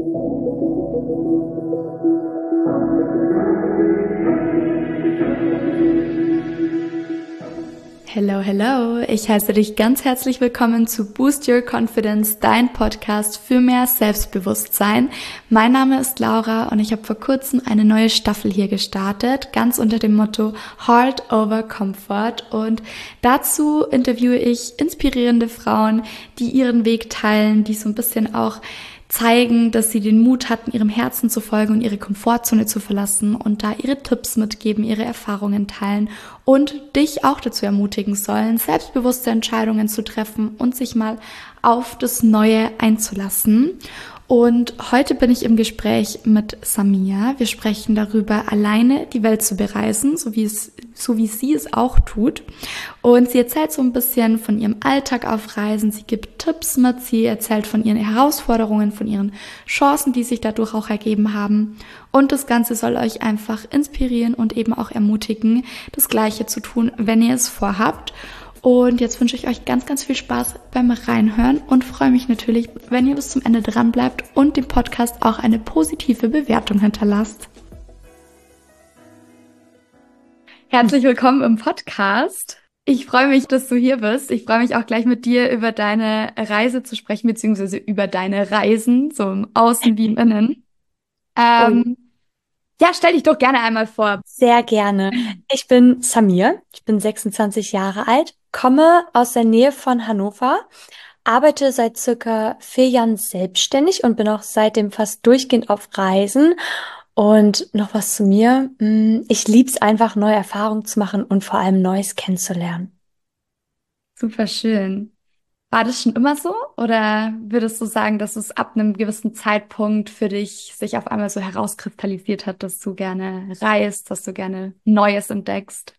Hello, hello! Ich heiße dich ganz herzlich willkommen zu Boost Your Confidence, dein Podcast für mehr Selbstbewusstsein. Mein Name ist Laura und ich habe vor kurzem eine neue Staffel hier gestartet, ganz unter dem Motto Heart over Comfort. Und dazu interviewe ich inspirierende Frauen, die ihren Weg teilen, die so ein bisschen auch zeigen, dass sie den Mut hatten, ihrem Herzen zu folgen und ihre Komfortzone zu verlassen und da ihre Tipps mitgeben, ihre Erfahrungen teilen und dich auch dazu ermutigen sollen, selbstbewusste Entscheidungen zu treffen und sich mal auf das Neue einzulassen. Und heute bin ich im Gespräch mit Samia. Wir sprechen darüber, alleine die Welt zu bereisen, so wie sie es auch tut. Und sie erzählt so ein bisschen von ihrem Alltag auf Reisen. Sie gibt Tipps mit. Sie erzählt von ihren Herausforderungen, von ihren Chancen, die sich dadurch auch ergeben haben. Und das Ganze soll euch einfach inspirieren und eben auch ermutigen, das Gleiche zu tun, wenn ihr es vorhabt. Und jetzt wünsche ich euch ganz, ganz viel Spaß beim Reinhören und freue mich natürlich, wenn ihr bis zum Ende dran bleibt und dem Podcast auch eine positive Bewertung hinterlasst. Herzlich willkommen im Podcast. Ich freue mich, dass du hier bist. Ich freue mich auch gleich mit dir über deine Reise zu sprechen, beziehungsweise über deine Reisen, so im Außen wie im Innen. Ja, stell dich doch gerne einmal vor. Sehr gerne. Ich bin Samir, ich bin 26 Jahre alt, komme aus der Nähe von Hannover, arbeite seit circa 4 Jahren selbstständig und bin auch seitdem fast durchgehend auf Reisen. Und noch was zu mir. Ich liebe es einfach, neue Erfahrungen zu machen und vor allem Neues kennenzulernen. Super schön. War das schon immer so? Oder würdest du sagen, dass es ab einem gewissen Zeitpunkt für dich sich auf einmal so herauskristallisiert hat, dass du gerne reist, dass du gerne Neues entdeckst?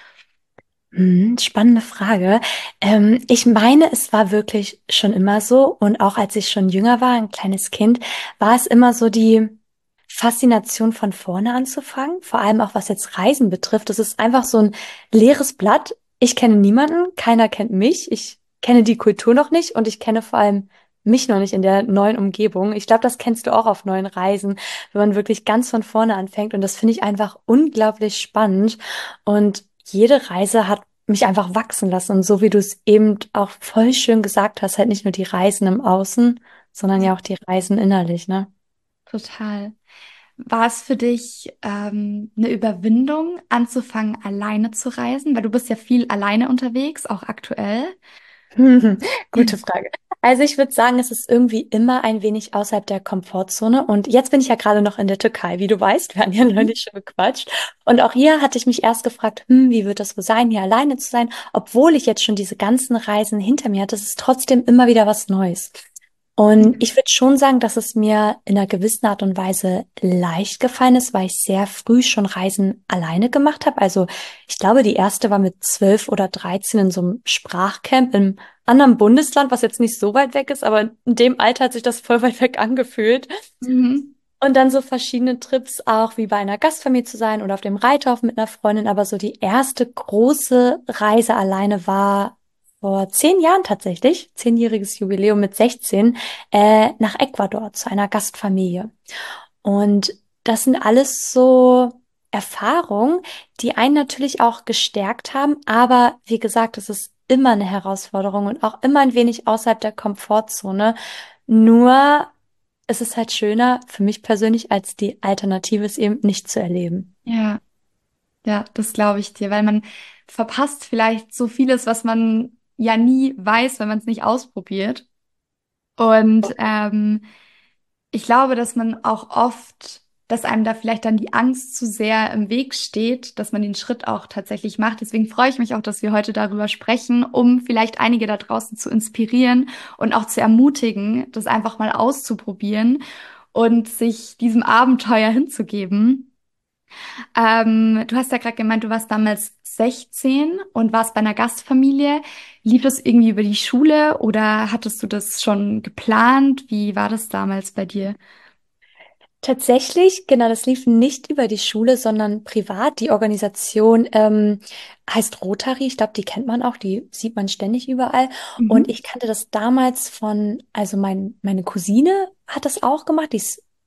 Spannende Frage. Ich meine, es war wirklich schon immer so. Und auch als ich schon jünger war, ein kleines Kind, war es immer so die Faszination von vorne anzufangen. Vor allem auch was jetzt Reisen betrifft. Es ist einfach so ein leeres Blatt. Ich kenne niemanden, keiner kennt mich. Ich kenne die Kultur noch nicht und ich kenne vor allem mich noch nicht in der neuen Umgebung. Ich glaube, das kennst du auch auf neuen Reisen, wenn man wirklich ganz von vorne anfängt. Und das finde ich einfach unglaublich spannend. Und jede Reise hat mich einfach wachsen lassen. Und so wie du es eben auch voll schön gesagt hast, halt nicht nur die Reisen im Außen, sondern ja auch die Reisen innerlich, ne? Total. War es für dich eine Überwindung, anzufangen, alleine zu reisen? Weil du bist ja viel alleine unterwegs, auch aktuell. Gute Frage. Also ich würde sagen, es ist irgendwie immer ein wenig außerhalb der Komfortzone. Und jetzt bin ich ja gerade noch in der Türkei, wie du weißt. Wir haben ja neulich schon gequatscht. Und auch hier hatte ich mich erst gefragt, wie wird das wohl sein, hier alleine zu sein? Obwohl ich jetzt schon diese ganzen Reisen hinter mir hatte, es ist trotzdem immer wieder was Neues. Und ich würde schon sagen, dass es mir in einer gewissen Art und Weise leicht gefallen ist, weil ich sehr früh schon Reisen alleine gemacht habe. Also ich glaube, die erste war mit 12 oder 13 in so einem Sprachcamp im anderen Bundesland, was jetzt nicht so weit weg ist, aber in dem Alter hat sich das voll weit weg angefühlt. Mhm. Und dann so verschiedene Trips auch, wie bei einer Gastfamilie zu sein oder auf dem Reiterhof mit einer Freundin. Aber so die erste große Reise alleine war vor 10 Jahren tatsächlich, 10-jähriges Jubiläum mit 16, nach Ecuador zu einer Gastfamilie. Und das sind alles so Erfahrungen, die einen natürlich auch gestärkt haben. Aber wie gesagt, es ist immer eine Herausforderung und auch immer ein wenig außerhalb der Komfortzone. Nur es ist halt schöner für mich persönlich, als die Alternative, es eben nicht zu erleben. Ja, ja, das glaube ich dir, weil man verpasst vielleicht so vieles, was man ja nie weiß, wenn man es nicht ausprobiert. Und ich glaube, dass man auch oft, dass einem da vielleicht dann die Angst zu sehr im Weg steht, dass man den Schritt auch tatsächlich macht. Deswegen freue ich mich auch, dass wir heute darüber sprechen, um vielleicht einige da draußen zu inspirieren und auch zu ermutigen, das einfach mal auszuprobieren und sich diesem Abenteuer hinzugeben. Du hast ja gerade gemeint, du warst damals 16 und warst bei einer Gastfamilie. Lief das irgendwie über die Schule oder hattest du das schon geplant? Wie war das damals bei dir? Tatsächlich, genau, das lief nicht über die Schule, sondern privat. Die Organisation heißt Rotary. Ich glaube, die kennt man auch, die sieht man ständig überall. Und Mhm. ich kannte das damals von, also meine Cousine hat das auch gemacht, die ist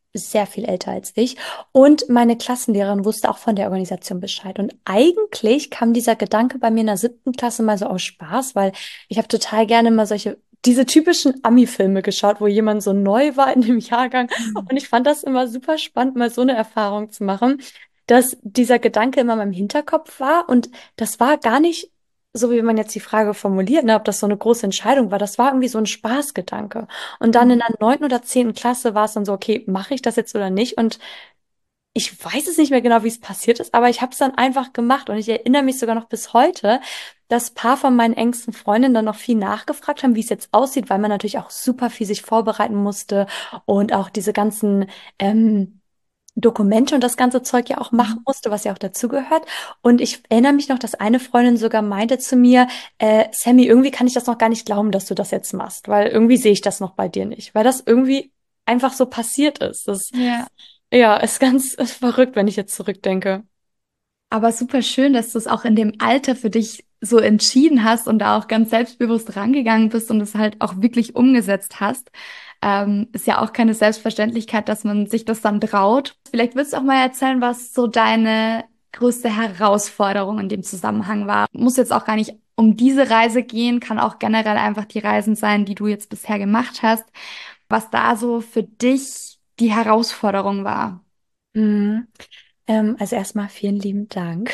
sehr viel älter als ich. Und meine Klassenlehrerin wusste auch von der Organisation Bescheid. Und eigentlich kam dieser Gedanke bei mir in der 7. Klasse mal so aus Spaß, weil ich habe total gerne mal diese typischen Ami-Filme geschaut, wo jemand so neu war in dem Jahrgang. Mhm. Und ich fand das immer super spannend, mal so eine Erfahrung zu machen, dass dieser Gedanke immer in meinem Hinterkopf war. Und das war gar nicht so, wie man jetzt die Frage formuliert, ne, ob das so eine große Entscheidung war. Das war irgendwie so ein Spaßgedanke. Und dann in der 9. oder 10. Klasse war es dann so, okay, mache ich das jetzt oder nicht? Und ich weiß es nicht mehr genau, wie es passiert ist, aber ich habe es dann einfach gemacht. Und ich erinnere mich sogar noch bis heute, dass ein paar von meinen engsten Freundinnen dann noch viel nachgefragt haben, wie es jetzt aussieht, weil man natürlich auch super viel sich vorbereiten musste und auch diese ganzen Dokumente und das ganze Zeug ja auch machen Mhm. musste, was ja auch dazugehört. Und ich erinnere mich noch, dass eine Freundin sogar meinte zu mir, Sammy, irgendwie kann ich das noch gar nicht glauben, dass du das jetzt machst, weil irgendwie sehe ich das noch bei dir nicht, weil das irgendwie einfach so passiert ist. Das, Ja. ja, ist ganz ist verrückt, wenn ich jetzt zurückdenke. Aber super schön, dass du es auch in dem Alter für dich so entschieden hast und da auch ganz selbstbewusst rangegangen bist und es halt auch wirklich umgesetzt hast. Ist ja auch keine Selbstverständlichkeit, dass man sich das dann traut. Vielleicht willst du auch mal erzählen, was so deine größte Herausforderung in dem Zusammenhang war. Muss jetzt auch gar nicht um diese Reise gehen, kann auch generell einfach die Reisen sein, die du jetzt bisher gemacht hast. Was da so für dich die Herausforderung war. Mhm. Also erstmal vielen lieben Dank.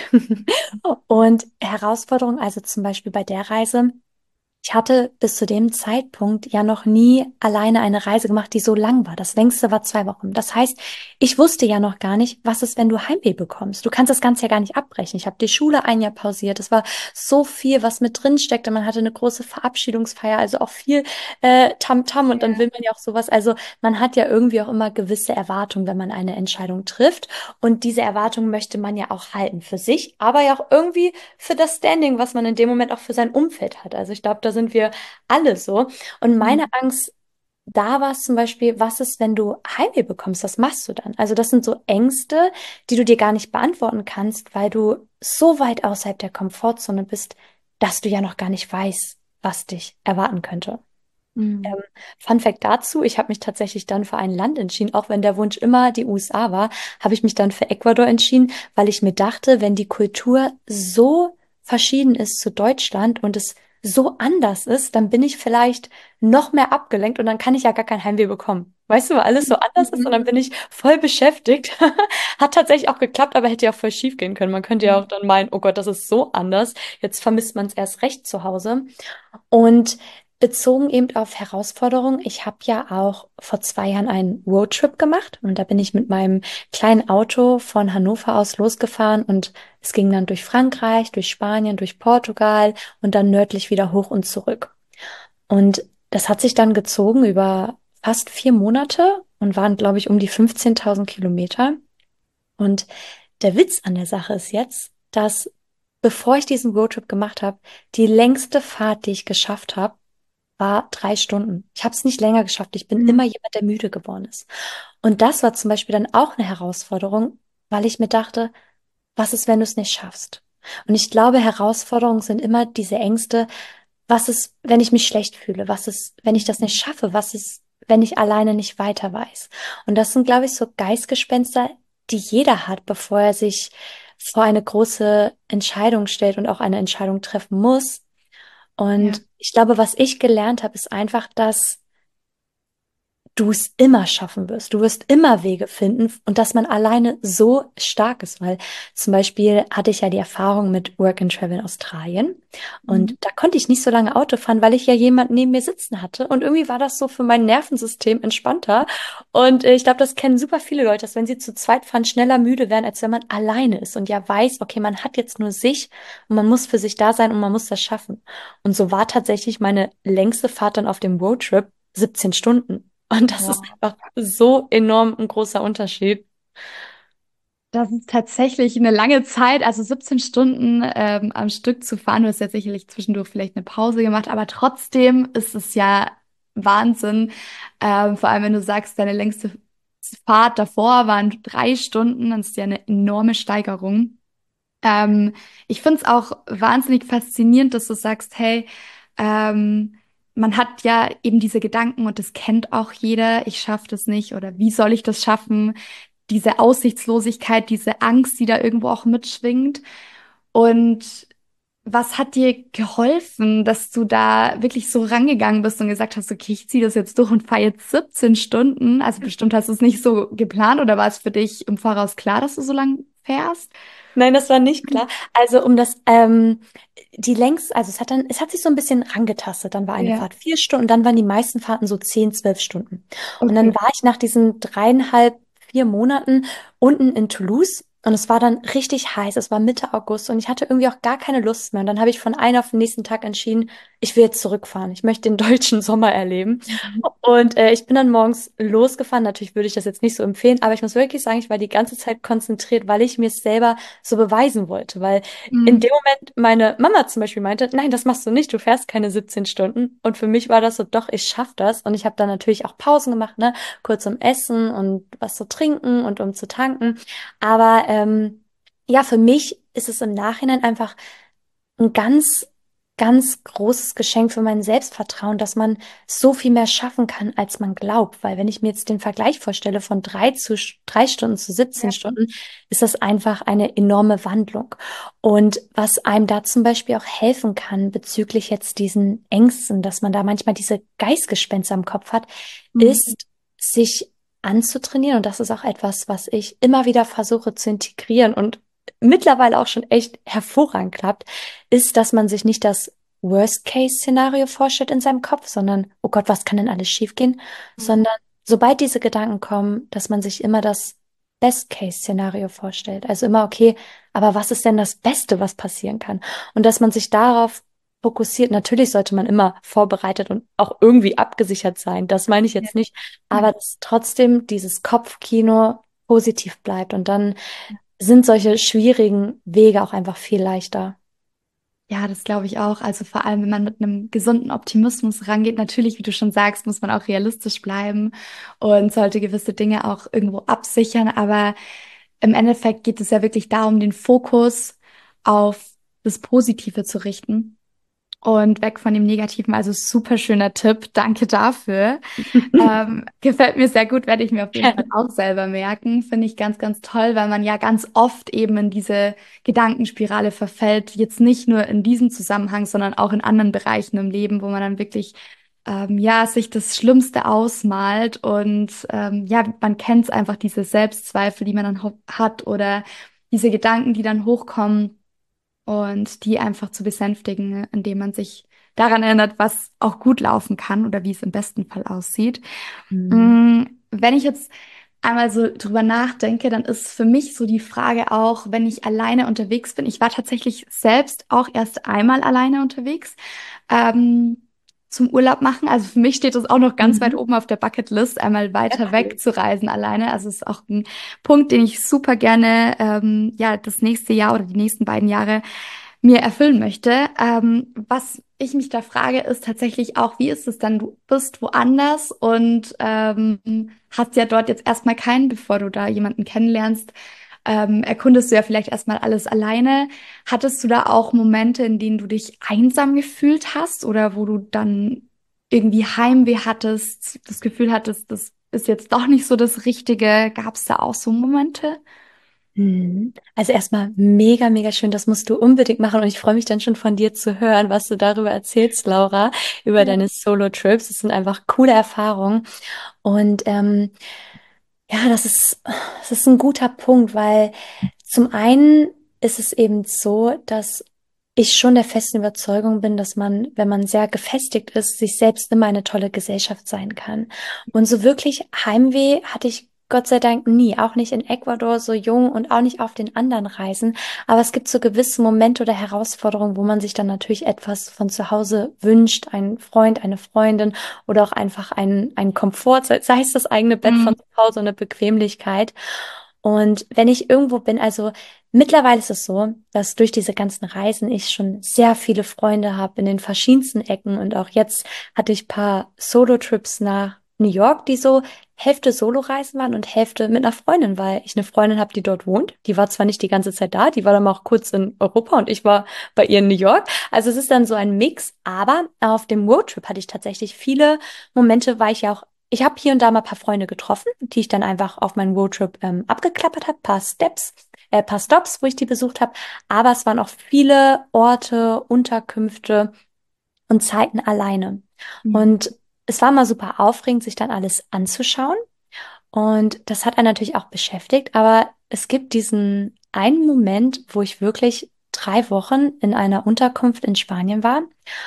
Und Herausforderung, also zum Beispiel bei der Reise. Ich hatte bis zu dem Zeitpunkt ja noch nie alleine eine Reise gemacht, die so lang war. Das längste war 2 Wochen. Das heißt, ich wusste ja noch gar nicht, was ist, wenn du Heimweh bekommst. Du kannst das Ganze ja gar nicht abbrechen. Ich habe die Schule ein Jahr pausiert. Es war so viel, was mit drin steckte. Man hatte eine große Verabschiedungsfeier, also auch viel Tamtam und dann will man ja auch sowas. Also man hat ja irgendwie auch immer gewisse Erwartungen, wenn man eine Entscheidung trifft. Und diese Erwartungen möchte man ja auch halten für sich, aber ja auch irgendwie für das Standing, was man in dem Moment auch für sein Umfeld hat. Also ich glaube, da sind wir alle so. Und meine Mhm. Angst da war es zum Beispiel, was ist, wenn du Heimweh bekommst? Was machst du dann? Also das sind so Ängste, die du dir gar nicht beantworten kannst, weil du so weit außerhalb der Komfortzone bist, dass du ja noch gar nicht weißt, was dich erwarten könnte. Mhm. Ähm, Fun Fact dazu, ich habe mich tatsächlich dann für ein Land entschieden, auch wenn der Wunsch immer die USA war, habe ich mich dann für Ecuador entschieden, weil ich mir dachte, wenn die Kultur so verschieden ist zu Deutschland und es so anders ist, dann bin ich vielleicht noch mehr abgelenkt und dann kann ich ja gar kein Heimweh bekommen. Weißt du, weil alles so anders ist und dann Mhm. bin ich voll beschäftigt. Hat tatsächlich auch geklappt, aber hätte ja auch voll schief gehen können. Man könnte ja auch dann meinen, oh Gott, das ist so anders. Jetzt vermisst man es erst recht zu Hause. Und bezogen eben auf Herausforderungen, ich habe ja auch vor 2 Jahren einen Roadtrip gemacht und da bin ich mit meinem kleinen Auto von Hannover aus losgefahren und es ging dann durch Frankreich, durch Spanien, durch Portugal und dann nördlich wieder hoch und zurück. Und das hat sich dann gezogen über fast 4 Monate und waren, glaube ich, um die 15.000 Kilometer. Und der Witz an der Sache ist jetzt, dass bevor ich diesen Roadtrip gemacht habe, die längste Fahrt, die ich geschafft habe, war 3 Stunden. Ich habe es nicht länger geschafft. Ich bin Mhm. immer jemand, der müde geworden ist. Und das war zum Beispiel dann auch eine Herausforderung, weil ich mir dachte, was ist, wenn du es nicht schaffst? Und ich glaube, Herausforderungen sind immer diese Ängste, was ist, wenn ich mich schlecht fühle? Was ist, wenn ich das nicht schaffe? Was ist, wenn ich alleine nicht weiter weiß? Und das sind, glaube ich, so Geistgespenster, die jeder hat, bevor er sich vor eine große Entscheidung stellt und auch eine Entscheidung treffen muss. Ja. Und ich glaube, was ich gelernt habe, ist einfach, dass du es immer schaffen wirst. Du wirst immer Wege finden und dass man alleine so stark ist, weil zum Beispiel hatte ich ja die Erfahrung mit Work and Travel in Australien und Mhm. da konnte ich nicht so lange Auto fahren, weil ich ja jemanden neben mir sitzen hatte und irgendwie war das so für mein Nervensystem entspannter und ich glaube, das kennen super viele Leute, dass wenn sie zu zweit fahren, schneller müde werden, als wenn man alleine ist und ja weiß, okay, man hat jetzt nur sich und man muss für sich da sein und man muss das schaffen. Und so war tatsächlich meine längste Fahrt dann auf dem Roadtrip 17 Stunden. Und das ist Wow. einfach so enorm ein großer Unterschied. Das ist tatsächlich eine lange Zeit, also 17 Stunden am Stück zu fahren. Du hast ja sicherlich zwischendurch vielleicht eine Pause gemacht, aber trotzdem ist es ja Wahnsinn. Vor allem, wenn du sagst, deine längste Fahrt davor waren 3 Stunden, dann ist ja eine enorme Steigerung. Ich finde es auch wahnsinnig faszinierend, dass du sagst, hey, ähm, man hat ja eben diese Gedanken und das kennt auch jeder, ich schaffe das nicht oder wie soll ich das schaffen? Diese Aussichtslosigkeit, diese Angst, die da irgendwo auch mitschwingt. Und was hat dir geholfen, dass du da wirklich so rangegangen bist und gesagt hast, okay, ich ziehe das jetzt durch und fahre jetzt 17 Stunden? Also bestimmt hast du es nicht so geplant oder war es für dich im Voraus klar, dass du so lang fährst? Nein, das war nicht klar. Also die längst, also es hat sich so ein bisschen rangetastet. Dann war eine Ja, Fahrt 4 Stunden, dann waren die meisten Fahrten so 10, 12 Stunden. Und dann okay. war ich nach diesen 3,5, 4 Monaten unten in Toulouse und es war dann richtig heiß. Es war Mitte August und ich hatte irgendwie auch gar keine Lust mehr. Und dann habe ich von einem auf den nächsten Tag entschieden, ich will jetzt zurückfahren. Ich möchte den deutschen Sommer erleben. Und ich bin dann morgens losgefahren. Natürlich würde ich das jetzt nicht so empfehlen, aber ich muss wirklich sagen, ich war die ganze Zeit konzentriert, weil ich mir es selber so beweisen wollte. Weil in Mhm. dem Moment meine Mama zum Beispiel meinte, nein, das machst du nicht, du fährst keine 17 Stunden. Und für mich war das so, doch, ich schaff das. Und ich habe dann natürlich auch Pausen gemacht, ne? Kurz um Essen und was zu trinken und um zu tanken. Aber ja, für mich ist es im Nachhinein einfach ein ganz großes Geschenk für mein Selbstvertrauen, dass man so viel mehr schaffen kann, als man glaubt. Weil wenn ich mir jetzt den Vergleich vorstelle von 3 Stunden zu 17 Ja. Stunden, ist das einfach eine enorme Wandlung. Und was einem da zum Beispiel auch helfen kann bezüglich jetzt diesen Ängsten, dass man da manchmal diese Geistgespenster im Kopf hat, Mhm. ist sich anzutrainieren. Und das ist auch etwas, was ich immer wieder versuche zu integrieren und mittlerweile auch schon echt hervorragend klappt, ist, dass man sich nicht das Worst-Case-Szenario vorstellt in seinem Kopf, sondern, oh Gott, was kann denn alles schiefgehen? Sondern sobald diese Gedanken kommen, dass man sich immer das Best-Case-Szenario vorstellt. Also immer, okay, aber was ist denn das Beste, was passieren kann? Und dass man sich darauf fokussiert. Natürlich sollte man immer vorbereitet und auch irgendwie abgesichert sein. Das meine ich Ja. jetzt nicht. Ja. Aber dass trotzdem dieses Kopfkino positiv bleibt. Und dann sind solche schwierigen Wege auch einfach viel leichter. Ja, das glaube ich auch. Also vor allem, wenn man mit einem gesunden Optimismus rangeht, natürlich, wie du schon sagst, muss man auch realistisch bleiben und sollte gewisse Dinge auch irgendwo absichern. Aber im Endeffekt geht es ja wirklich darum, den Fokus auf das Positive zu richten und weg von dem Negativen. Also super schöner Tipp. Danke dafür. Gefällt mir sehr gut, werde ich mir auf jeden Fall auch selber merken. Finde ich ganz, ganz toll, weil man ja ganz oft eben in diese Gedankenspirale verfällt. Jetzt nicht nur in diesem Zusammenhang, sondern auch in anderen Bereichen im Leben, wo man dann wirklich ja, sich das Schlimmste ausmalt und ja, man kennt es einfach, diese Selbstzweifel, die man dann hat oder diese Gedanken, die dann hochkommen und die einfach zu besänftigen, indem man sich daran erinnert, was auch gut laufen kann oder wie es im besten Fall aussieht. Mhm. Wenn ich jetzt einmal so drüber nachdenke, dann ist für mich so die Frage auch, wenn ich alleine unterwegs bin. Ich war tatsächlich selbst auch erst einmal alleine unterwegs. Ähm, Zum Urlaub machen. Also für mich steht das auch noch ganz weit Mhm. oben auf der Bucketlist, einmal Ja, weiter weg cool. zu reisen alleine. Also es ist auch ein Punkt, den ich super gerne ja das nächste Jahr oder die nächsten beiden Jahre mir erfüllen möchte. Was ich mich da frage, ist tatsächlich auch, wie ist es dann? Du bist woanders und hast ja dort jetzt erstmal keinen, bevor du da jemanden kennenlernst. Erkundest du ja vielleicht erstmal alles alleine. Hattest du da auch Momente, in denen du dich einsam gefühlt hast oder wo du dann irgendwie Heimweh hattest, das Gefühl hattest, das ist jetzt doch nicht so das Richtige? Gab es da auch so Momente? Mhm. Also erstmal mega, mega schön. Das musst du unbedingt machen. Und ich freue mich dann schon von dir zu hören, was du darüber erzählst, Laura, über Ja. deine Solo-Trips. Das sind einfach coole Erfahrungen. Und ja, das ist ein guter Punkt, weil zum einen ist es eben so, dass ich schon der festen Überzeugung bin, dass man, wenn man sehr gefestigt ist, sich selbst immer eine tolle Gesellschaft sein kann. Und so wirklich Heimweh hatte ich Gott sei Dank nie, auch nicht in Ecuador so jung und auch nicht auf den anderen Reisen. Aber es gibt so gewisse Momente oder Herausforderungen, wo man sich dann natürlich etwas von zu Hause wünscht, einen Freund, eine Freundin oder auch einfach einen Komfort, sei es das eigene Bett von Mhm. zu Hause, eine Bequemlichkeit. Und wenn ich irgendwo bin, also mittlerweile ist es so, dass durch diese ganzen Reisen ich schon sehr viele Freunde habe in den verschiedensten Ecken und auch jetzt hatte ich paar Solo-Trips nach New York, die so Hälfte Soloreisen waren und Hälfte mit einer Freundin, weil ich eine Freundin habe, die dort wohnt. Die war zwar nicht die ganze Zeit da, die war dann mal auch kurz in Europa und ich war bei ihr in New York. Also es ist dann so ein Mix, aber auf dem Roadtrip hatte ich tatsächlich viele Momente, weil ich habe hier und da mal ein paar Freunde getroffen, die ich dann einfach auf meinen Roadtrip abgeklappert habe, paar Stops, wo ich die besucht habe. Aber es waren auch viele Orte, Unterkünfte und Zeiten alleine. Mhm. Und es war mal super aufregend, sich dann alles anzuschauen. Und das hat einen natürlich auch beschäftigt. Aber es gibt diesen einen Moment, wo ich wirklich 3 Wochen in einer Unterkunft in Spanien war.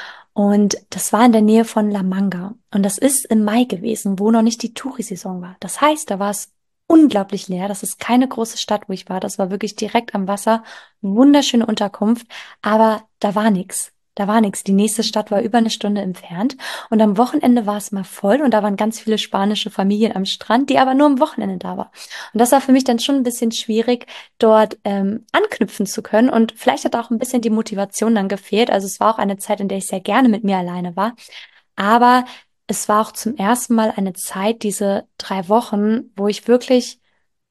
Und das war in der Nähe von La Manga. Und das ist im Mai gewesen, wo noch nicht die Touri-Saison war. Das heißt, da war es unglaublich leer. Das ist keine große Stadt, wo ich war. Das war wirklich direkt am Wasser. Wunderschöne Unterkunft. Aber da war nichts. Da war nichts. Die nächste Stadt war über eine Stunde entfernt. Und am Wochenende war es mal voll. Und da waren ganz viele spanische Familien am Strand, die aber nur am Wochenende da waren. Und das war für mich dann schon ein bisschen schwierig, dort anknüpfen zu können. Und vielleicht hat auch ein bisschen die Motivation dann gefehlt. Also es war auch eine Zeit, in der ich sehr gerne mit mir alleine war. Aber es war auch zum ersten Mal eine Zeit, diese 3 Wochen, wo ich wirklich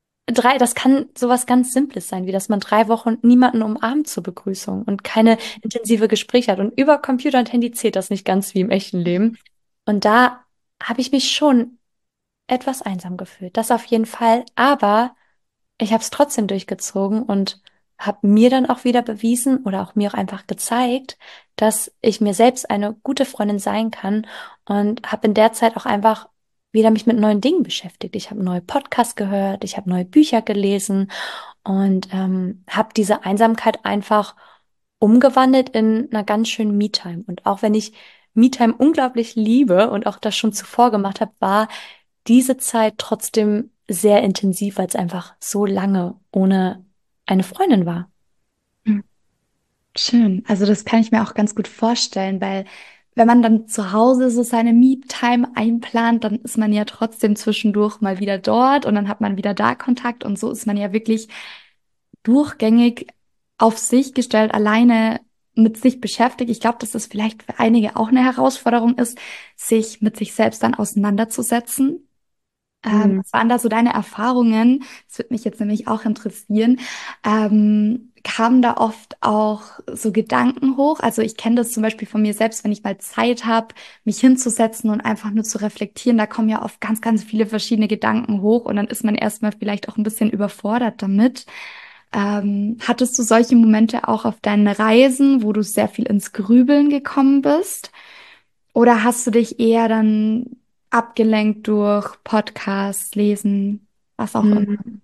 das kann sowas ganz Simples sein, wie dass man 3 Wochen niemanden umarmt zur Begrüßung und keine intensive Gespräche hat. Und über Computer und Handy zählt das nicht ganz wie im echten Leben. Und da habe ich mich schon etwas einsam gefühlt. Das auf jeden Fall. Aber ich habe es trotzdem durchgezogen und habe mir dann auch wieder bewiesen oder auch mir auch einfach gezeigt, dass ich mir selbst eine gute Freundin sein kann und habe in der Zeit auch einfach wieder mich mit neuen Dingen beschäftigt. Ich habe neue Podcasts gehört, ich habe neue Bücher gelesen und habe diese Einsamkeit einfach umgewandelt in einer ganz schönen Me-Time. Und auch wenn ich Me-Time unglaublich liebe und auch das schon zuvor gemacht habe, war diese Zeit trotzdem sehr intensiv, weil es einfach so lange ohne eine Freundin war. Mhm. Schön. Also das kann ich mir auch ganz gut vorstellen, weil wenn man dann zu Hause so seine Me-Time einplant, dann ist man ja trotzdem zwischendurch mal wieder dort und dann hat man wieder da Kontakt und so ist man ja wirklich durchgängig auf sich gestellt, alleine mit sich beschäftigt. Ich glaube, dass das vielleicht für einige auch eine Herausforderung ist, sich mit sich selbst dann auseinanderzusetzen. Mhm. Was waren da so deine Erfahrungen? Das würde mich jetzt nämlich auch interessieren. Kamen da oft auch so Gedanken hoch? Also ich kenne das zum Beispiel von mir selbst, wenn ich mal Zeit habe, mich hinzusetzen und einfach nur zu reflektieren, da kommen ja oft ganz, ganz viele verschiedene Gedanken hoch und dann ist man erstmal vielleicht auch ein bisschen überfordert damit. Hattest du solche Momente auch auf deinen Reisen, wo du sehr viel ins Grübeln gekommen bist? Oder hast du dich eher dann abgelenkt durch Podcasts, Lesen, was auch immer? Mhm.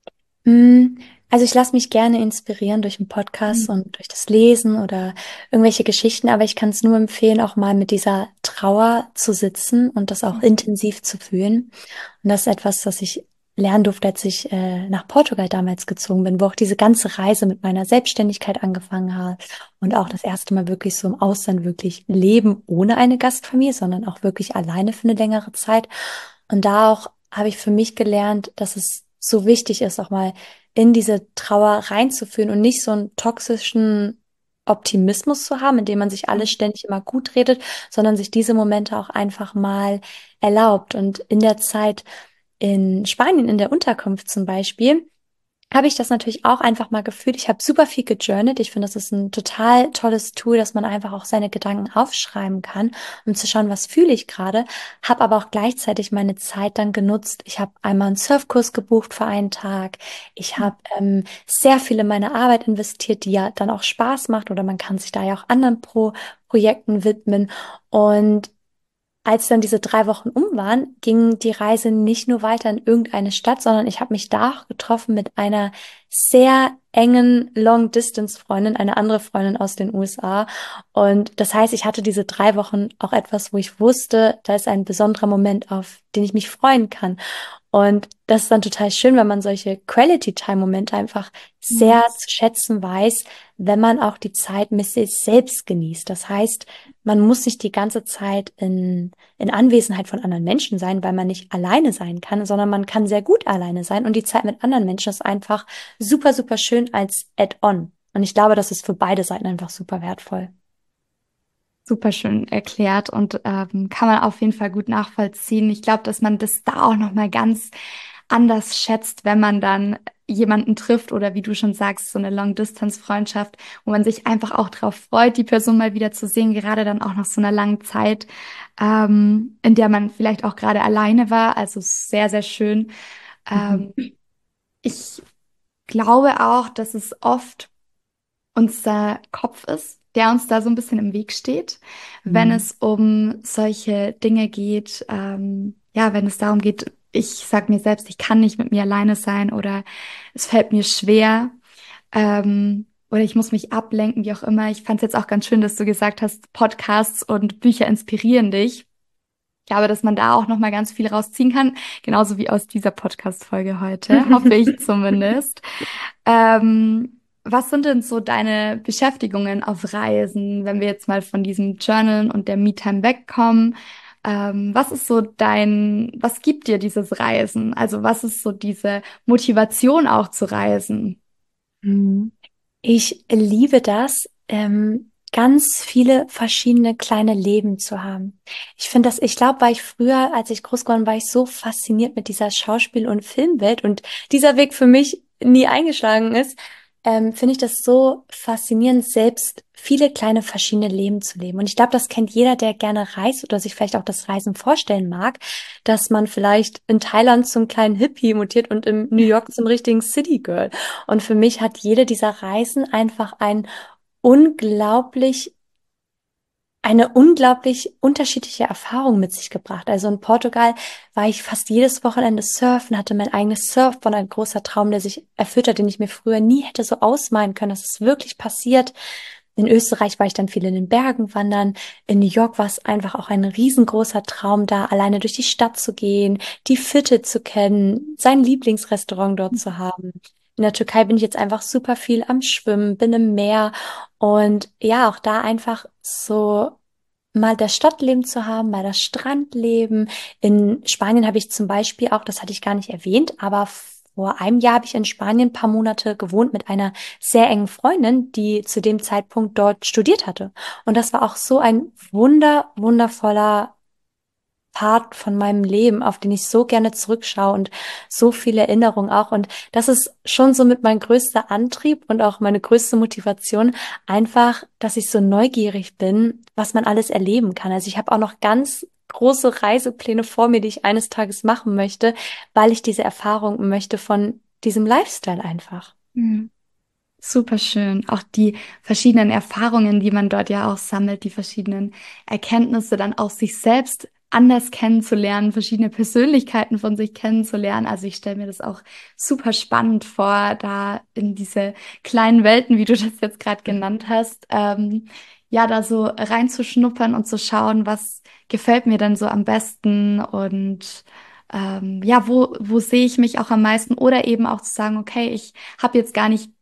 Mm, Also ich lasse mich gerne inspirieren durch einen Podcast und durch das Lesen oder irgendwelche Geschichten, aber ich kann es nur empfehlen, auch mal mit dieser Trauer zu sitzen und das auch intensiv zu fühlen. Und das ist etwas, das ich lernen durfte, als ich nach Portugal damals gezogen bin, wo auch diese ganze Reise mit meiner Selbstständigkeit angefangen hat und auch das erste Mal wirklich so im Ausland wirklich leben ohne eine Gastfamilie, sondern auch wirklich alleine für eine längere Zeit. Und da auch habe ich für mich gelernt, dass es so wichtig ist, auch mal in diese Trauer reinzuführen und nicht so einen toxischen Optimismus zu haben, indem man sich alles ständig immer gut redet, sondern sich diese Momente auch einfach mal erlaubt. Und in der Zeit in Spanien, in der Unterkunft zum Beispiel, habe ich das natürlich auch einfach mal gefühlt. Ich habe super viel gejournalt. Ich finde, das ist ein total tolles Tool, dass man einfach auch seine Gedanken aufschreiben kann, um zu schauen, was fühle ich gerade. Habe aber auch gleichzeitig meine Zeit dann genutzt. Ich habe einmal einen Surfkurs gebucht für einen Tag. Ich habe sehr viel in meine Arbeit investiert, die ja dann auch Spaß macht. Oder man kann sich da ja auch anderen Projekten widmen. Und als dann diese 3 Wochen um waren, ging die Reise nicht nur weiter in irgendeine Stadt, sondern ich habe mich da auch getroffen mit einer sehr engen Long-Distance-Freundin, eine andere Freundin aus den USA. Und das heißt, ich hatte diese 3 Wochen auch etwas, wo ich wusste, da ist ein besonderer Moment, auf den ich mich freuen kann. Und das ist dann total schön, wenn man solche Quality-Time-Momente einfach Mhm. sehr zu schätzen weiß, wenn man auch die Zeit mit sich selbst genießt. Das heißt, man muss nicht die ganze Zeit in Anwesenheit von anderen Menschen sein, weil man nicht alleine sein kann, sondern man kann sehr gut alleine sein. Und die Zeit mit anderen Menschen ist einfach super, super schön als Add-on. Und ich glaube, das ist für beide Seiten einfach super wertvoll. Super schön erklärt und kann man auf jeden Fall gut nachvollziehen. Ich glaube, dass man das da auch noch mal ganz anders schätzt, wenn man dann jemanden trifft oder wie du schon sagst, so eine Long-Distance-Freundschaft, wo man sich einfach auch darauf freut, die Person mal wieder zu sehen, gerade dann auch nach so einer langen Zeit, in der man vielleicht auch gerade alleine war. Also sehr, sehr schön. Mhm. Ähm, Ich glaube auch, dass es oft unser Kopf ist, der uns da so ein bisschen im Weg steht, wenn Mhm. es um solche Dinge geht, ja, wenn es darum geht, ich sag mir selbst, ich kann nicht mit mir alleine sein oder es fällt mir schwer, oder ich muss mich ablenken, wie auch immer. Ich fand es jetzt auch ganz schön, dass du gesagt hast, Podcasts und Bücher inspirieren dich. Ich glaube, dass man da auch noch mal ganz viel rausziehen kann, genauso wie aus dieser Podcast-Folge heute, hoffe ich zumindest. Was sind denn so deine Beschäftigungen auf Reisen, wenn wir jetzt mal von diesem Journalen und der Me-Time wegkommen? Was ist so was gibt dir dieses Reisen? Also was ist so diese Motivation auch zu reisen? Mhm. Ich liebe das, ganz viele verschiedene kleine Leben zu haben. Ich finde das, ich glaube, war ich früher, als ich groß geworden war, ich so fasziniert mit dieser Schauspiel- und Filmwelt und dieser Weg für mich nie eingeschlagen ist, finde ich das so faszinierend, selbst viele kleine verschiedene Leben zu leben. Und ich glaube, das kennt jeder, der gerne reist oder sich vielleicht auch das Reisen vorstellen mag, dass man vielleicht in Thailand zum kleinen Hippie mutiert und in New York zum richtigen City Girl. Und für mich hat jede dieser Reisen einfach unglaublich, eine unglaublich unterschiedliche Erfahrung mit sich gebracht. Also in Portugal war ich fast jedes Wochenende surfen, hatte mein eigenes Surfboard, ein großer Traum, der sich erfüllt hat, den ich mir früher nie hätte so ausmalen können, dass es wirklich passiert. In Österreich war ich dann viel in den Bergen wandern. In New York war es einfach auch ein riesengroßer Traum, da alleine durch die Stadt zu gehen, die Fitte zu kennen, sein Lieblingsrestaurant dort zu haben. In der Türkei bin ich jetzt einfach super viel am Schwimmen, bin im Meer und ja, auch da einfach so mal das Stadtleben zu haben, mal das Strandleben. In Spanien habe ich zum Beispiel auch, das hatte ich gar nicht erwähnt, aber vor einem Jahr habe ich in Spanien ein paar Monate gewohnt mit einer sehr engen Freundin, die zu dem Zeitpunkt dort studiert hatte. Und das war auch so ein wundervoller Part von meinem Leben, auf den ich so gerne zurückschaue und so viele Erinnerungen auch. Und das ist schon so mit mein größter Antrieb und auch meine größte Motivation, einfach, dass ich so neugierig bin, was man alles erleben kann. Also ich habe auch noch ganz große Reisepläne vor mir, die ich eines Tages machen möchte, weil ich diese Erfahrung möchte von diesem Lifestyle einfach. Mhm. Super schön. Auch die verschiedenen Erfahrungen, die man dort ja auch sammelt, die verschiedenen Erkenntnisse, dann auch sich selbst anders kennenzulernen, verschiedene Persönlichkeiten von sich kennenzulernen. Also ich stelle mir das auch super spannend vor, da in diese kleinen Welten, wie du das jetzt gerade genannt hast, ja, da so reinzuschnuppern und zu schauen, was gefällt mir denn so am besten und ja, wo sehe ich mich auch am meisten oder eben auch zu sagen, okay, ich habe jetzt gar nicht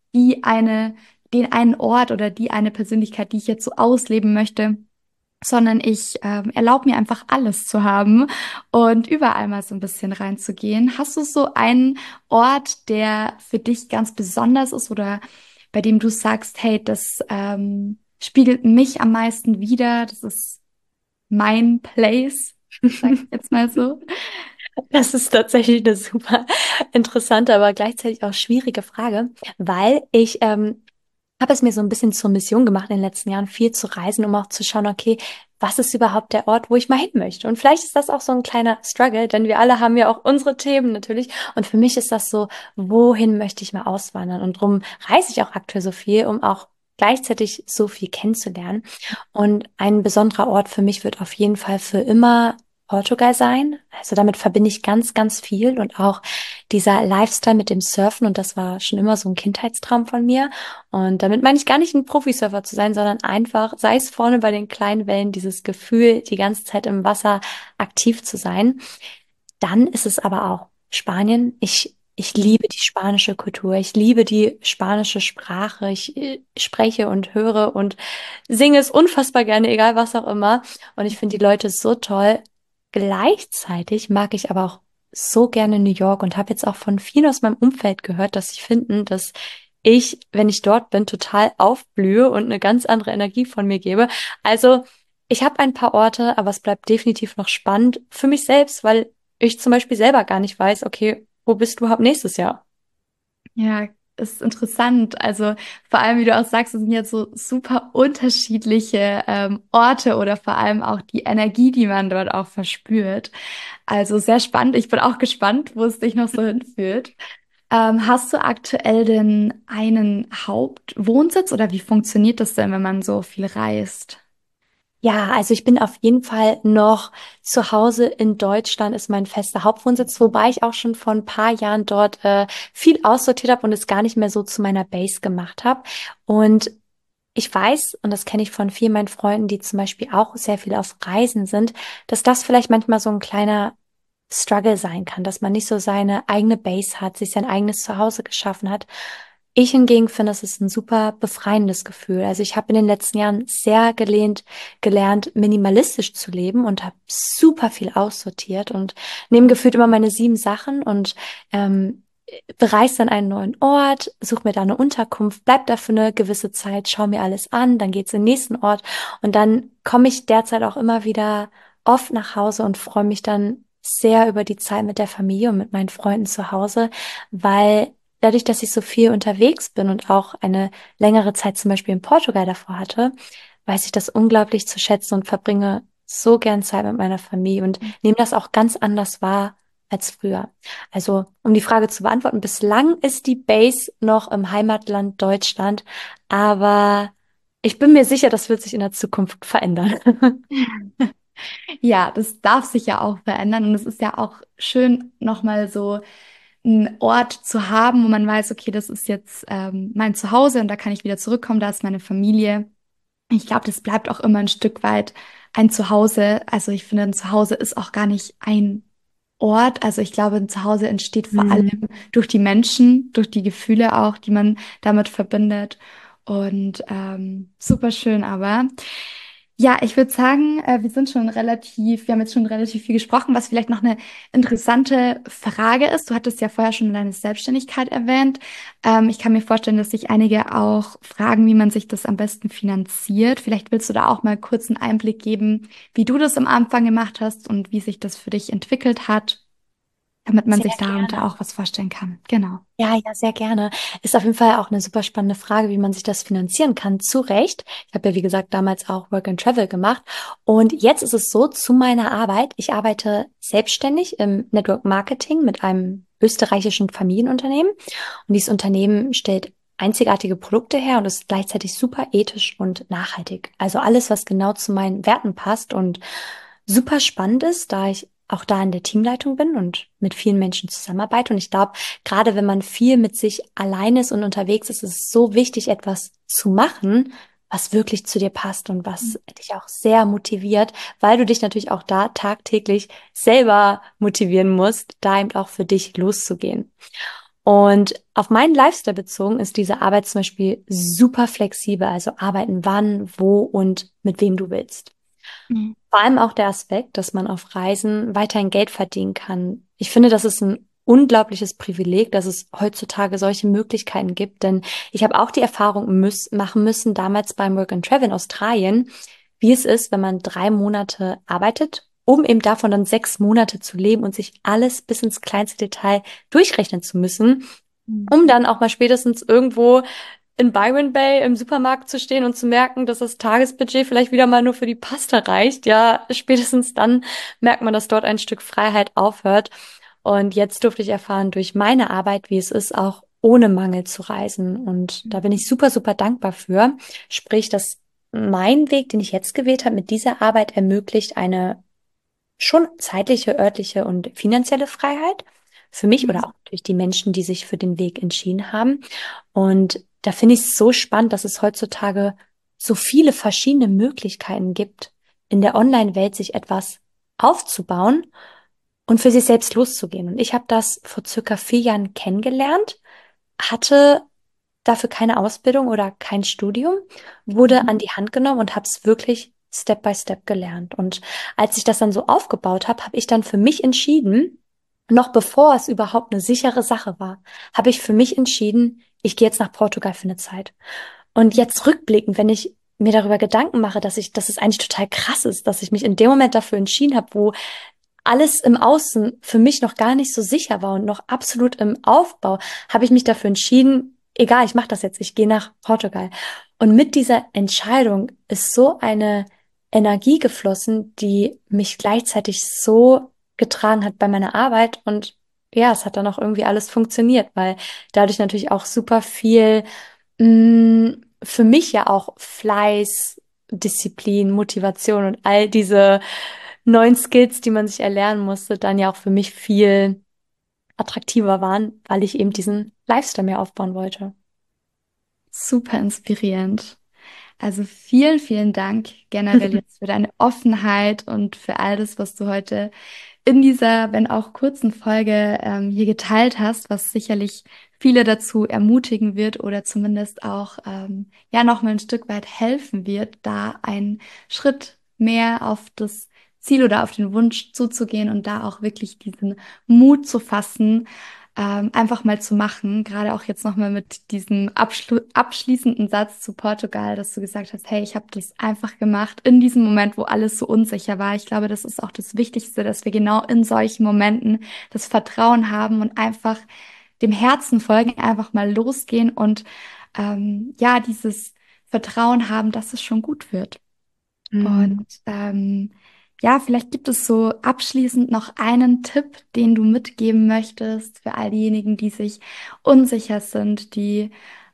den einen Ort oder die eine Persönlichkeit, die ich jetzt so ausleben möchte, sondern ich erlaube mir einfach alles zu haben und überall mal so ein bisschen reinzugehen. Hast du so einen Ort, der für dich ganz besonders ist oder bei dem du sagst, hey, das spiegelt mich am meisten wider, das ist mein Place, sag ich jetzt mal so. Das ist tatsächlich eine super interessante, aber gleichzeitig auch schwierige Frage, weil ich habe es mir so ein bisschen zur Mission gemacht, in den letzten Jahren viel zu reisen, um auch zu schauen, okay, was ist überhaupt der Ort, wo ich mal hin möchte? Und vielleicht ist das auch so ein kleiner Struggle, denn wir alle haben ja auch unsere Themen natürlich. Und für mich ist das so, wohin möchte ich mal auswandern? Und drum reise ich auch aktuell so viel, um auch gleichzeitig so viel kennenzulernen. Und ein besonderer Ort für mich wird auf jeden Fall für immer Portugal sein. Also damit verbinde ich ganz viel und auch dieser Lifestyle mit dem Surfen. Und das war schon immer so ein Kindheitstraum von mir. Und damit meine ich gar nicht ein Profisurfer zu sein, sondern einfach, sei es vorne bei den kleinen Wellen, dieses Gefühl, die ganze Zeit im Wasser aktiv zu sein. Dann ist es aber auch Spanien. Ich liebe die spanische Kultur. Ich liebe die spanische Sprache. Ich spreche und höre und singe es unfassbar gerne, egal was auch immer. Und ich finde die Leute so toll. Gleichzeitig mag ich aber auch so gerne New York und habe jetzt auch von vielen aus meinem Umfeld gehört, dass sie finden, dass ich, wenn ich dort bin, total aufblühe und eine ganz andere Energie von mir gebe. Also ich habe ein paar Orte, aber es bleibt definitiv noch spannend für mich selbst, weil ich zum Beispiel selber gar nicht weiß, okay, wo bist du überhaupt nächstes Jahr? Ja, ist interessant. Also vor allem, wie du auch sagst, es sind jetzt so super unterschiedliche Orte oder vor allem auch die Energie, die man dort auch verspürt. Also sehr spannend. Ich bin auch gespannt, wo es dich noch so hinführt. Hast du aktuell denn einen Hauptwohnsitz oder wie funktioniert das denn, wenn man so viel reist? Ja, also ich bin auf jeden Fall noch zu Hause in Deutschland, ist mein fester Hauptwohnsitz, wobei ich auch schon vor ein paar Jahren dort viel aussortiert habe und es gar nicht mehr so zu meiner Base gemacht habe. Und ich weiß, und das kenne ich von vielen meinen Freunden, die zum Beispiel auch sehr viel auf Reisen sind, dass das vielleicht manchmal so ein kleiner Struggle sein kann, dass man nicht so seine eigene Base hat, sich sein eigenes Zuhause geschaffen hat. Ich hingegen finde, es ist ein super befreiendes Gefühl. Also ich habe in den letzten Jahren sehr gelernt, minimalistisch zu leben und habe super viel aussortiert und nehme gefühlt immer meine 7 Sachen und bereise dann einen neuen Ort, suche mir da eine Unterkunft, bleib da für eine gewisse Zeit, schaue mir alles an, dann geht's in den nächsten Ort und dann komme ich derzeit auch immer wieder oft nach Hause und freue mich dann sehr über die Zeit mit der Familie und mit meinen Freunden zu Hause, weil dadurch, dass ich so viel unterwegs bin und auch eine längere Zeit zum Beispiel in Portugal davor hatte, weiß ich das unglaublich zu schätzen und verbringe so gern Zeit mit meiner Familie und nehme das auch ganz anders wahr als früher. Also, um die Frage zu beantworten, bislang ist die Base noch im Heimatland Deutschland, aber ich bin mir sicher, das wird sich in der Zukunft verändern. Ja, das darf sich ja auch verändern und es ist ja auch schön, nochmal so einen Ort zu haben, wo man weiß, okay, das ist jetzt mein Zuhause und da kann ich wieder zurückkommen, da ist meine Familie. Ich glaube, das bleibt auch immer ein Stück weit ein Zuhause. Also ich finde, ein Zuhause ist auch gar nicht ein Ort. Also ich glaube, ein Zuhause entsteht vor allem Hm. durch die Menschen, durch die Gefühle auch, die man damit verbindet. Und super schön aber. Ja, ich würde sagen, wir haben jetzt schon relativ viel gesprochen, was vielleicht noch eine interessante Frage ist. Du hattest ja vorher schon deine Selbstständigkeit erwähnt. Ich kann mir vorstellen, dass sich einige auch fragen, wie man sich das am besten finanziert. Vielleicht willst du da auch mal kurz einen Einblick geben, wie du das am Anfang gemacht hast und wie sich das für dich entwickelt hat, damit man Sehr sich darunter gerne. auch was vorstellen kann. Genau. Ja, ja, sehr gerne. Ist auf jeden Fall auch eine super spannende Frage, wie man sich das finanzieren kann. Zu Recht. Ich habe ja, wie gesagt, damals auch Work and Travel gemacht. Und jetzt ist es so, zu meiner Arbeit. Ich arbeite selbstständig im Network Marketing mit einem österreichischen Familienunternehmen. Und dieses Unternehmen stellt einzigartige Produkte her und ist gleichzeitig super ethisch und nachhaltig. Also alles, was genau zu meinen Werten passt und super spannend ist, da ich auch da in der Teamleitung bin und mit vielen Menschen zusammenarbeite. Und ich glaube, gerade wenn man viel mit sich allein ist und unterwegs ist, ist es so wichtig, etwas zu machen, was wirklich zu dir passt und was dich auch sehr motiviert, weil du dich natürlich auch da tagtäglich selber motivieren musst, da eben auch für dich loszugehen. Und auf meinen Lifestyle bezogen ist diese Arbeit zum Beispiel super flexibel, also arbeiten wann, wo und mit wem du willst. Mhm. Vor allem auch der Aspekt, dass man auf Reisen weiterhin Geld verdienen kann. Ich finde, das ist ein unglaubliches Privileg, dass es heutzutage solche Möglichkeiten gibt. Denn ich habe auch die Erfahrung machen müssen, damals beim Work and Travel in Australien, wie es ist, wenn man 3 Monate arbeitet, um eben davon dann 6 Monate zu leben und sich alles bis ins kleinste Detail durchrechnen zu müssen, Mhm. um dann auch mal spätestens irgendwo in Byron Bay im Supermarkt zu stehen und zu merken, dass das Tagesbudget vielleicht wieder mal nur für die Pasta reicht. Ja, spätestens dann merkt man, dass dort ein Stück Freiheit aufhört. Und jetzt durfte ich erfahren durch meine Arbeit, wie es ist, auch ohne Mangel zu reisen. Und da bin ich super, super dankbar für. Sprich, dass mein Weg, den ich jetzt gewählt habe, mit dieser Arbeit ermöglicht eine schon zeitliche, örtliche und finanzielle Freiheit für mich oder auch durch die Menschen, die sich für den Weg entschieden haben. Und da finde ich es so spannend, dass es heutzutage so viele verschiedene Möglichkeiten gibt, in der Online-Welt sich etwas aufzubauen und für sich selbst loszugehen. Und ich habe das vor circa 4 Jahren kennengelernt, hatte dafür keine Ausbildung oder kein Studium, wurde Mhm. an die Hand genommen und habe es wirklich Step by Step gelernt. Und als ich das dann so aufgebaut habe, habe ich dann für mich entschieden, noch bevor es überhaupt eine sichere Sache war, habe ich für mich entschieden, ich gehe jetzt nach Portugal für eine Zeit. Und jetzt rückblickend, wenn ich mir darüber Gedanken mache, dass es eigentlich total krass ist, dass ich mich in dem Moment dafür entschieden habe, wo alles im Außen für mich noch gar nicht so sicher war und noch absolut im Aufbau, habe ich mich dafür entschieden, egal, ich mache das jetzt, ich gehe nach Portugal. Und mit dieser Entscheidung ist so eine Energie geflossen, die mich gleichzeitig so getragen hat bei meiner Arbeit. Und ja, es hat dann auch irgendwie alles funktioniert, weil dadurch natürlich auch super viel für mich ja auch Fleiß, Disziplin, Motivation und all diese neuen Skills, die man sich erlernen musste, dann ja auch für mich viel attraktiver waren, weil ich eben diesen Lifestyle mehr aufbauen wollte. Super inspirierend. Also vielen, vielen Dank generell jetzt für deine Offenheit und für all das, was du heute in dieser, wenn auch kurzen Folge hier geteilt hast, was sicherlich viele dazu ermutigen wird oder zumindest auch ja noch mal ein Stück weit helfen wird, da einen Schritt mehr auf das Ziel oder auf den Wunsch zuzugehen und da auch wirklich diesen Mut zu fassen, einfach mal zu machen. Gerade auch jetzt noch mal mit diesem abschließenden Satz zu Portugal, dass du gesagt hast, hey, ich habe das einfach gemacht in diesem Moment, wo alles so unsicher war. Ich glaube, das ist auch das Wichtigste, dass wir genau in solchen Momenten das Vertrauen haben und einfach dem Herzen folgen, einfach mal losgehen und ja, dieses Vertrauen haben, dass es schon gut wird. Mhm. Und ja, vielleicht gibt es so abschließend noch einen Tipp, den du mitgeben möchtest für all diejenigen, die sich unsicher sind, die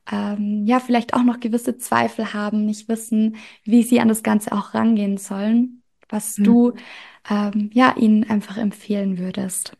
ja vielleicht auch noch gewisse Zweifel haben, nicht wissen, wie sie an das Ganze auch rangehen sollen, was du Mhm. ja ihnen einfach empfehlen würdest.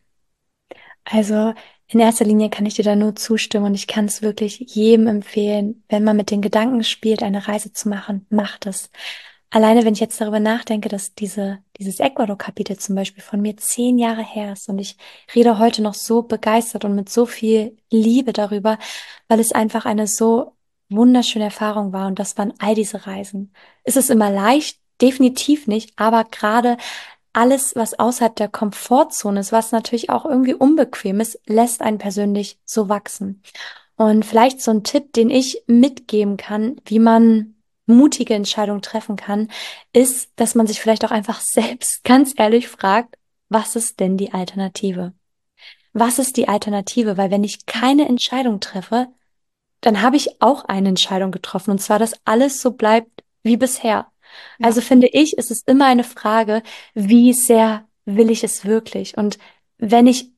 Also in erster Linie kann ich dir da nur zustimmen und ich kann es wirklich jedem empfehlen, wenn man mit den Gedanken spielt, eine Reise zu machen, macht es. Alleine wenn ich jetzt darüber nachdenke, dass dieses Ecuador-Kapitel zum Beispiel von mir 10 Jahre her ist und ich rede heute noch so begeistert und mit so viel Liebe darüber, weil es einfach eine so wunderschöne Erfahrung war und das waren all diese Reisen. Ist es immer leicht? Definitiv nicht, aber gerade alles, was außerhalb der Komfortzone ist, was natürlich auch irgendwie unbequem ist, lässt einen persönlich so wachsen. Und vielleicht so ein Tipp, den ich mitgeben kann, wie man mutige Entscheidungen treffen kann, ist, dass man sich vielleicht auch einfach selbst ganz ehrlich fragt, was ist denn die Alternative? Was ist die Alternative? Weil wenn ich keine Entscheidung treffe, dann habe ich auch eine Entscheidung getroffen, und zwar, dass alles so bleibt wie bisher. Ja. Also finde ich, ist es immer eine Frage, wie sehr will ich es wirklich? Und wenn ich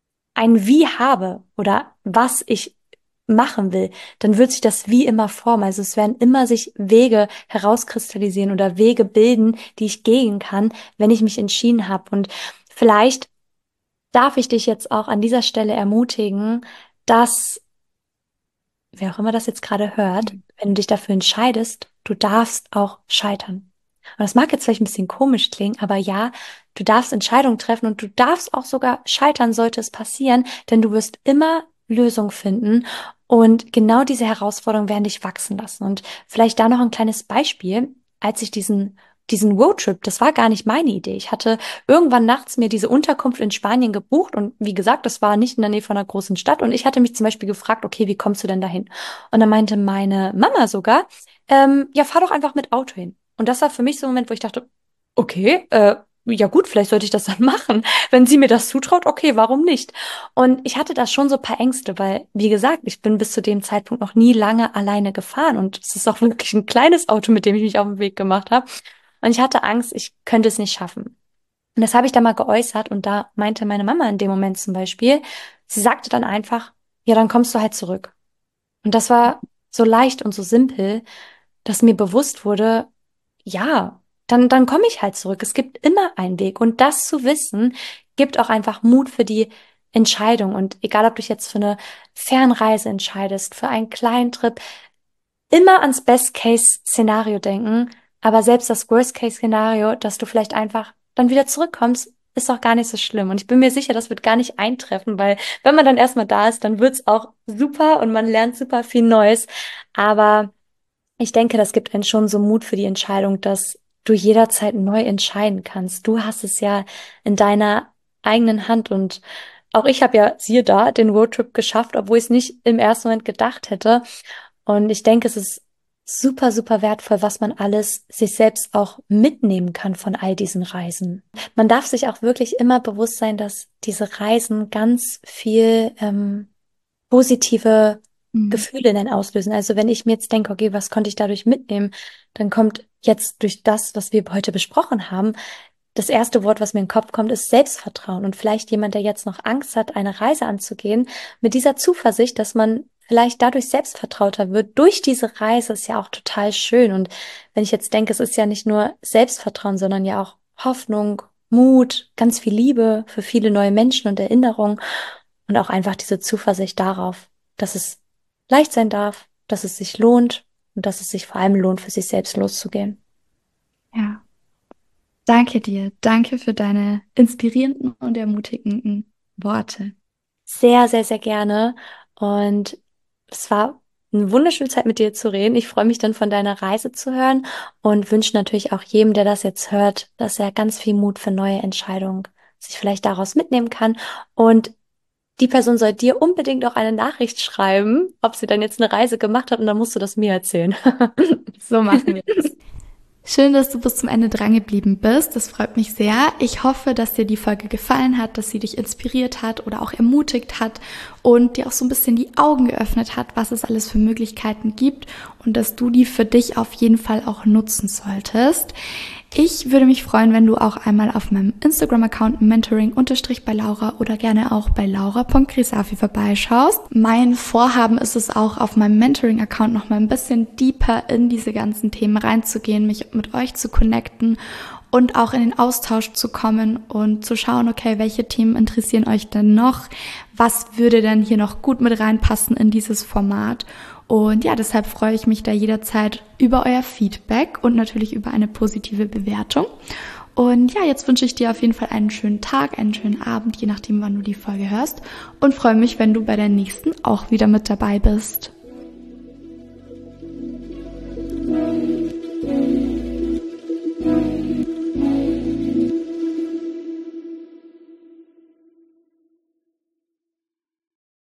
ein Wie habe oder was ich machen will, dann wird sich das Wie immer formen. Also es werden immer sich Wege herauskristallisieren oder Wege bilden, die ich gehen kann, wenn ich mich entschieden habe. Und vielleicht darf ich dich jetzt auch an dieser Stelle ermutigen, dass wer auch immer das jetzt gerade hört, wenn du dich dafür entscheidest, du darfst auch scheitern. Und das mag jetzt vielleicht ein bisschen komisch klingen, aber ja, du darfst Entscheidungen treffen und du darfst auch sogar scheitern, sollte es passieren, denn du wirst immer Lösungen finden und genau diese Herausforderungen werden dich wachsen lassen. Und vielleicht da noch ein kleines Beispiel, als ich diesen Roadtrip, das war gar nicht meine Idee. Ich hatte irgendwann nachts mir diese Unterkunft in Spanien gebucht und wie gesagt, das war nicht in der Nähe von einer großen Stadt und ich hatte mich zum Beispiel gefragt, okay, wie kommst du denn dahin? Und dann meinte meine Mama sogar, ja, fahr doch einfach mit Auto hin. Und das war für mich so ein Moment, wo ich dachte, okay, ja gut, vielleicht sollte ich das dann machen. Wenn sie mir das zutraut, okay, warum nicht? Und ich hatte da schon so ein paar Ängste, weil, wie gesagt, ich bin bis zu dem Zeitpunkt noch nie lange alleine gefahren und es ist auch wirklich ein kleines Auto, mit dem ich mich auf den Weg gemacht habe. Und ich hatte Angst, ich könnte es nicht schaffen. Und das habe ich dann mal geäußert und da meinte meine Mama in dem Moment zum Beispiel, sie sagte dann einfach, ja, dann kommst du halt zurück. Und das war so leicht und so simpel, dass mir bewusst wurde, ja, dann komme ich halt zurück. Es gibt immer einen Weg. Und das zu wissen, gibt auch einfach Mut für die Entscheidung. Und egal, ob du dich jetzt für eine Fernreise entscheidest, für einen kleinen Trip, immer ans Best-Case-Szenario denken, aber selbst das Worst-Case-Szenario, dass du vielleicht einfach dann wieder zurückkommst, ist auch gar nicht so schlimm. Und ich bin mir sicher, das wird gar nicht eintreffen, weil wenn man dann erstmal da ist, dann wird's auch super und man lernt super viel Neues. Aber ich denke, das gibt einen schon so Mut für die Entscheidung, dass du jederzeit neu entscheiden kannst. Du hast es ja in deiner eigenen Hand und auch ich habe ja, siehe da, den Roadtrip geschafft, obwohl ich es nicht im ersten Moment gedacht hätte. Und ich denke, es ist super, super wertvoll, was man alles sich selbst auch mitnehmen kann von all diesen Reisen. Man darf sich auch wirklich immer bewusst sein, dass diese Reisen ganz viel positive Gefühle dann auslösen. Also wenn ich mir jetzt denke, okay, was konnte ich dadurch mitnehmen, dann kommt jetzt durch das, was wir heute besprochen haben, das erste Wort, was mir in den Kopf kommt, ist Selbstvertrauen. Und vielleicht jemand, der jetzt noch Angst hat, eine Reise anzugehen, mit dieser Zuversicht, dass man vielleicht dadurch selbstvertrauter wird. Durch diese Reise ist ja auch total schön. Und wenn ich jetzt denke, es ist ja nicht nur Selbstvertrauen, sondern ja auch Hoffnung, Mut, ganz viel Liebe für viele neue Menschen und Erinnerungen und auch einfach diese Zuversicht darauf, dass es leicht sein darf, dass es sich lohnt und dass es sich vor allem lohnt, für sich selbst loszugehen. Ja. Danke dir. Danke für deine inspirierenden und ermutigenden Worte. Sehr, sehr, sehr gerne. Und es war eine wunderschöne Zeit mit dir zu reden. Ich freue mich dann von deiner Reise zu hören und wünsche natürlich auch jedem, der das jetzt hört, dass er ganz viel Mut für neue Entscheidungen sich vielleicht daraus mitnehmen kann. Und die Person soll dir unbedingt auch eine Nachricht schreiben, ob sie dann jetzt eine Reise gemacht hat, und dann musst du das mir erzählen. So machen wir es. Schön, dass du bis zum Ende dran geblieben bist. Das freut mich sehr. Ich hoffe, dass dir die Folge gefallen hat, dass sie dich inspiriert hat oder auch ermutigt hat und dir auch so ein bisschen die Augen geöffnet hat, was es alles für Möglichkeiten gibt und dass du die für dich auf jeden Fall auch nutzen solltest. Ich würde mich freuen, wenn du auch einmal auf meinem Instagram-Account mentoring_bei_Laura oder gerne auch bei laura.grisafi vorbeischaust. Mein Vorhaben ist es auch, auf meinem Mentoring-Account noch mal ein bisschen deeper in diese ganzen Themen reinzugehen, mich mit euch zu connecten und auch in den Austausch zu kommen und zu schauen, okay, welche Themen interessieren euch denn noch? Was würde denn hier noch gut mit reinpassen in dieses Format? Und ja, deshalb freue ich mich da jederzeit über euer Feedback und natürlich über eine positive Bewertung. Und ja, jetzt wünsche ich dir auf jeden Fall einen schönen Tag, einen schönen Abend, je nachdem, wann du die Folge hörst. Und freue mich, wenn du bei der nächsten auch wieder mit dabei bist.